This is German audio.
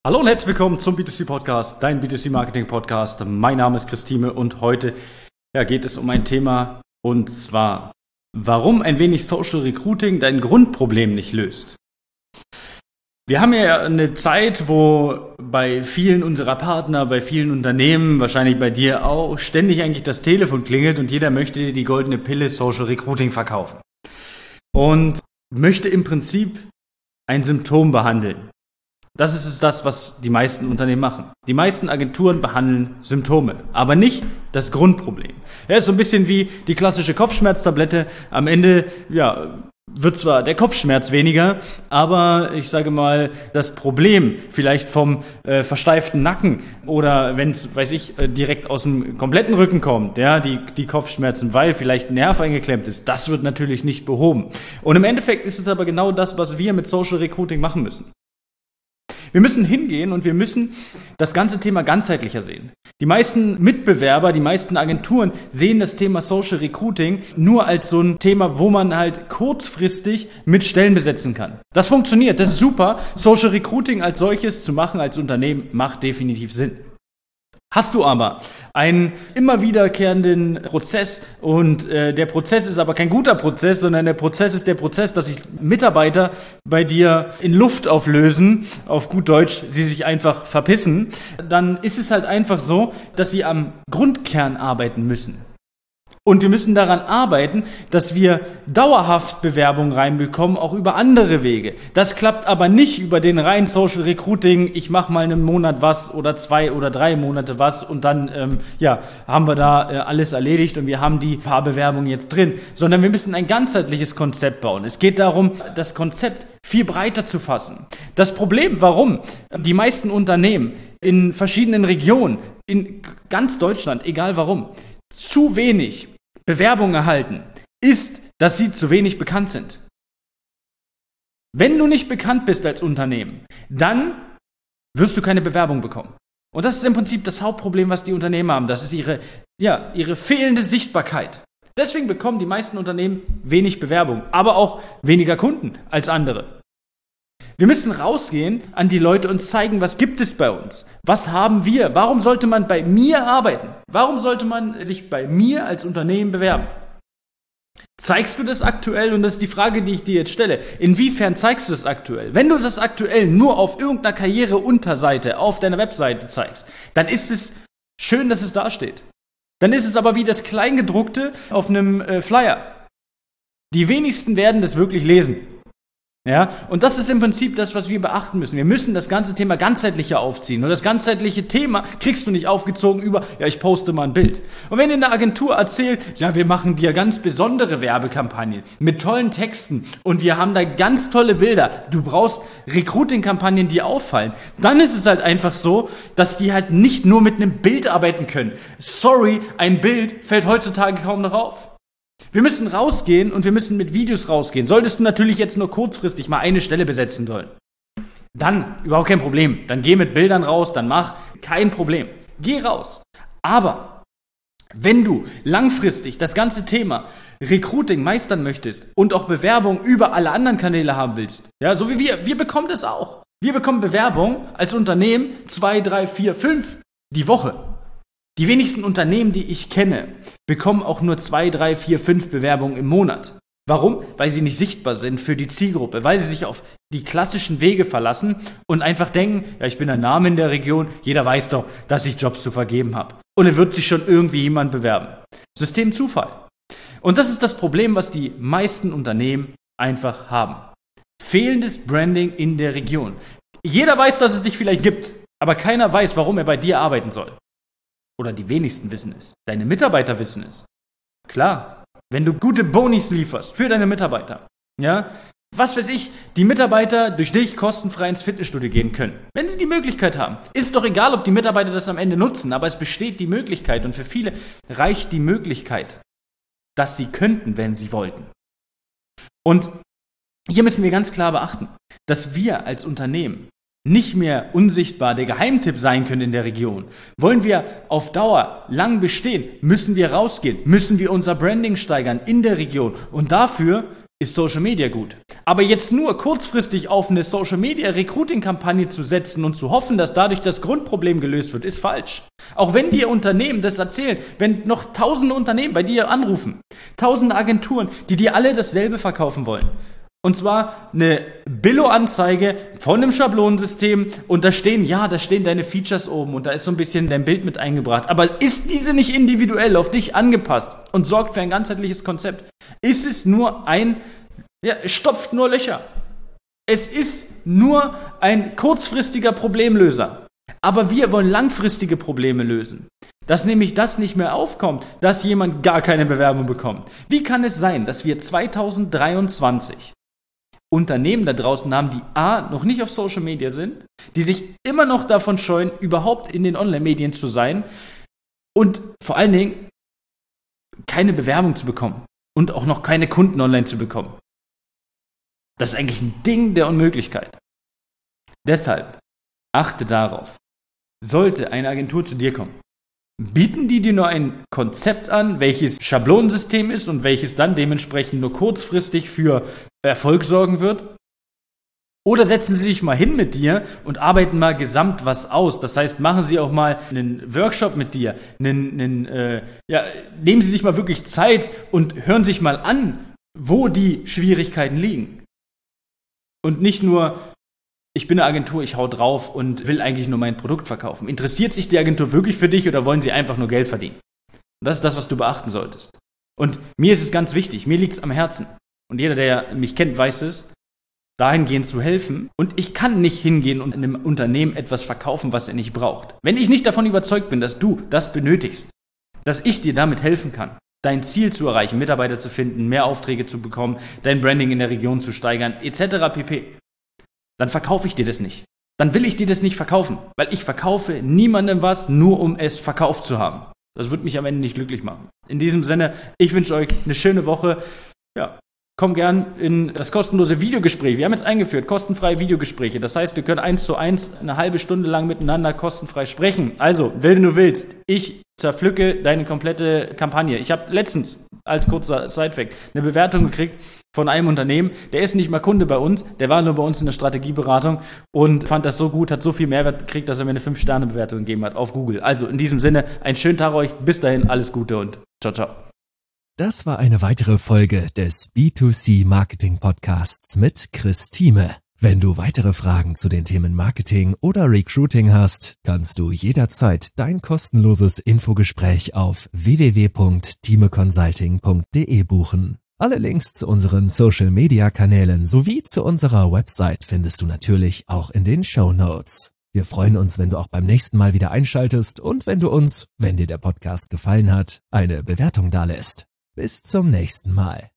Hallo und herzlich willkommen zum B2C-Podcast, dein B2C-Marketing-Podcast. Mein Name ist Christine und heute geht es um ein Thema, und zwar, warum ein wenig Social Recruiting dein Grundproblem nicht löst. Wir haben ja eine Zeit, wo bei vielen unserer Partner, bei vielen Unternehmen, wahrscheinlich bei dir auch, ständig eigentlich das Telefon klingelt und jeder möchte dir die goldene Pille Social Recruiting verkaufen. Und möchte im Prinzip ein Symptom behandeln. Das ist das, was die meisten Unternehmen machen. Die meisten Agenturen behandeln Symptome, aber nicht das Grundproblem. Ja, ist so ein bisschen wie die klassische Kopfschmerztablette. Am Ende, wird zwar der Kopfschmerz weniger, aber ich sage mal, das Problem vielleicht vom versteiften Nacken oder wenn es, direkt aus dem kompletten Rücken kommt, die Kopfschmerzen, weil vielleicht ein Nerv eingeklemmt ist, das wird natürlich nicht behoben. Und im Endeffekt ist es aber genau das, was wir mit Social Recruiting machen müssen. Wir müssen hingehen und wir müssen das ganze Thema ganzheitlicher sehen. Die meisten Mitbewerber, die meisten Agenturen sehen das Thema Social Recruiting nur als so ein Thema, wo man halt kurzfristig mit Stellen besetzen kann. Das funktioniert, das ist super. Social Recruiting als solches zu machen als Unternehmen macht definitiv Sinn. Hast du aber einen immer wiederkehrenden Prozess und der Prozess ist aber kein guter Prozess, sondern der Prozess ist der Prozess, dass sich Mitarbeiter bei dir in Luft auflösen, auf gut Deutsch, sie sich einfach verpissen, dann ist es halt einfach so, dass wir am Grundkern arbeiten müssen. Und wir müssen daran arbeiten, dass wir dauerhaft Bewerbungen reinbekommen, auch über andere Wege. Das klappt aber nicht über den reinen Social Recruiting, ich mache mal einen Monat was oder 2 oder 3 Monate was und dann haben wir da alles erledigt und wir haben die paar Bewerbungen jetzt drin. Sondern wir müssen ein ganzheitliches Konzept bauen. Es geht darum, das Konzept viel breiter zu fassen. Das Problem, warum die meisten Unternehmen in verschiedenen Regionen, in ganz Deutschland, egal warum, zu wenig Bewerbungen erhalten, ist, dass sie zu wenig bekannt sind. Wenn du nicht bekannt bist als Unternehmen, dann wirst du keine Bewerbung bekommen. Und das ist im Prinzip das Hauptproblem, was die Unternehmen haben. Das ist ihre fehlende Sichtbarkeit. Deswegen bekommen die meisten Unternehmen wenig Bewerbung, aber auch weniger Kunden als andere. Wir müssen rausgehen an die Leute und zeigen, was gibt es bei uns? Was haben wir? Warum sollte man bei mir arbeiten? Warum sollte man sich bei mir als Unternehmen bewerben? Zeigst du das aktuell? Und das ist die Frage, die ich dir jetzt stelle. Inwiefern zeigst du das aktuell? Wenn du das aktuell nur auf irgendeiner Karriereunterseite auf deiner Webseite zeigst, dann ist es schön, dass es da steht. Dann ist es aber wie das Kleingedruckte auf einem Flyer. Die wenigsten werden das wirklich lesen. Ja, und das ist im Prinzip das, was wir beachten müssen. Wir müssen das ganze Thema ganzheitlicher aufziehen. Und das ganzheitliche Thema kriegst du nicht aufgezogen über, ich poste mal ein Bild. Und wenn in der Agentur erzählt, wir machen dir ganz besondere Werbekampagnen mit tollen Texten und wir haben da ganz tolle Bilder, du brauchst Recruiting-Kampagnen, die auffallen, dann ist es halt einfach so, dass die halt nicht nur mit einem Bild arbeiten können. Sorry, ein Bild fällt heutzutage kaum noch auf. Wir müssen rausgehen und wir müssen mit Videos rausgehen. Solltest du natürlich jetzt nur kurzfristig mal eine Stelle besetzen wollen, dann überhaupt kein Problem. Dann geh mit Bildern raus, dann mach, kein Problem. Geh raus. Aber wenn du langfristig das ganze Thema Recruiting meistern möchtest und auch Bewerbung über alle anderen Kanäle haben willst, so wie wir bekommen das auch. Wir bekommen Bewerbung als Unternehmen 2, 3, 4, 5 die Woche. Die wenigsten Unternehmen, die ich kenne, bekommen auch nur 2, 3, 4, 5 Bewerbungen im Monat. Warum? Weil sie nicht sichtbar sind für die Zielgruppe, weil sie sich auf die klassischen Wege verlassen und einfach denken, ich bin ein Name in der Region, jeder weiß doch, dass ich Jobs zu vergeben habe. Und es wird sich schon irgendwie jemand bewerben. System Zufall. Und das ist das Problem, was die meisten Unternehmen einfach haben. Fehlendes Branding in der Region. Jeder weiß, dass es dich vielleicht gibt, aber keiner weiß, warum er bei dir arbeiten soll. Oder die wenigsten wissen es. Deine Mitarbeiter wissen es. Klar, wenn du gute Bonis lieferst für deine Mitarbeiter, was weiß ich, die Mitarbeiter durch dich kostenfrei ins Fitnessstudio gehen können. Wenn sie die Möglichkeit haben. Ist doch egal, ob die Mitarbeiter das am Ende nutzen, aber es besteht die Möglichkeit und für viele reicht die Möglichkeit, dass sie könnten, wenn sie wollten. Und hier müssen wir ganz klar beachten, dass wir als Unternehmen nicht mehr unsichtbar der Geheimtipp sein können in der Region. Wollen wir auf Dauer lang bestehen, müssen wir rausgehen, müssen wir unser Branding steigern in der Region. Und dafür ist Social Media gut. Aber jetzt nur kurzfristig auf eine Social Media Recruiting-Kampagne zu setzen und zu hoffen, dass dadurch das Grundproblem gelöst wird, ist falsch. Auch wenn dir Unternehmen das erzählen, wenn noch tausende Unternehmen bei dir anrufen, tausende Agenturen, die dir alle dasselbe verkaufen wollen. Und zwar eine Billo-Anzeige von einem Schablonensystem und da stehen deine Features oben und da ist so ein bisschen dein Bild mit eingebracht. Aber ist diese nicht individuell auf dich angepasst und sorgt für ein ganzheitliches Konzept? Ist es nur stopft nur Löcher. Es ist nur ein kurzfristiger Problemlöser. Aber wir wollen langfristige Probleme lösen. Dass nämlich das nicht mehr aufkommt, dass jemand gar keine Bewerbung bekommt. Wie kann es sein, dass wir 2023 Unternehmen da draußen haben, die noch nicht auf Social Media sind, die sich immer noch davon scheuen, überhaupt in den Online-Medien zu sein und vor allen Dingen keine Bewerbung zu bekommen und auch noch keine Kunden online zu bekommen? Das ist eigentlich ein Ding der Unmöglichkeit. Deshalb achte darauf, sollte eine Agentur zu dir kommen, bieten die dir nur ein Konzept an, welches Schablonensystem ist und welches dann dementsprechend nur kurzfristig für Erfolg sorgen wird? Oder setzen sie sich mal hin mit dir und arbeiten mal gesamt was aus? Das heißt, machen sie auch mal einen Workshop mit dir, nehmen sie sich mal wirklich Zeit und hören sich mal an, wo die Schwierigkeiten liegen. Und nicht nur, ich bin eine Agentur, ich hau drauf und will eigentlich nur mein Produkt verkaufen. Interessiert sich die Agentur wirklich für dich oder wollen sie einfach nur Geld verdienen? Und das ist das, was du beachten solltest. Und mir ist es ganz wichtig, mir liegt es am Herzen. Und jeder, der mich kennt, weiß es, dahingehend zu helfen. Und ich kann nicht hingehen und einem Unternehmen etwas verkaufen, was er nicht braucht. Wenn ich nicht davon überzeugt bin, dass du das benötigst, dass ich dir damit helfen kann, dein Ziel zu erreichen, Mitarbeiter zu finden, mehr Aufträge zu bekommen, dein Branding in der Region zu steigern, etc. pp., dann verkaufe ich dir das nicht. Dann will ich dir das nicht verkaufen, weil ich verkaufe niemandem was, nur um es verkauft zu haben. Das wird mich am Ende nicht glücklich machen. In diesem Sinne, ich wünsche euch eine schöne Woche. Ja, komm gern in das kostenlose Videogespräch. Wir haben jetzt eingeführt, kostenfreie Videogespräche. Das heißt, wir können 1:1 eine halbe Stunde lang miteinander kostenfrei sprechen. Also, wenn du willst, ich zerpflücke deine komplette Kampagne. Ich habe letztens, als kurzer Sidefact, eine Bewertung gekriegt von einem Unternehmen, der ist nicht mal Kunde bei uns, der war nur bei uns in der Strategieberatung und fand das so gut, hat so viel Mehrwert gekriegt, dass er mir eine 5-Sterne-Bewertung gegeben hat auf Google. Also in diesem Sinne, einen schönen Tag euch, bis dahin, alles Gute und ciao, ciao. Das war eine weitere Folge des B2C Marketing Podcasts mit Chris Thieme. Wenn du weitere Fragen zu den Themen Marketing oder Recruiting hast, kannst du jederzeit dein kostenloses Infogespräch auf www.thiemeconsulting.de buchen. Alle Links zu unseren Social-Media-Kanälen sowie zu unserer Website findest du natürlich auch in den Shownotes. Wir freuen uns, wenn du auch beim nächsten Mal wieder einschaltest und wenn du uns, wenn dir der Podcast gefallen hat, eine Bewertung dalässt. Bis zum nächsten Mal.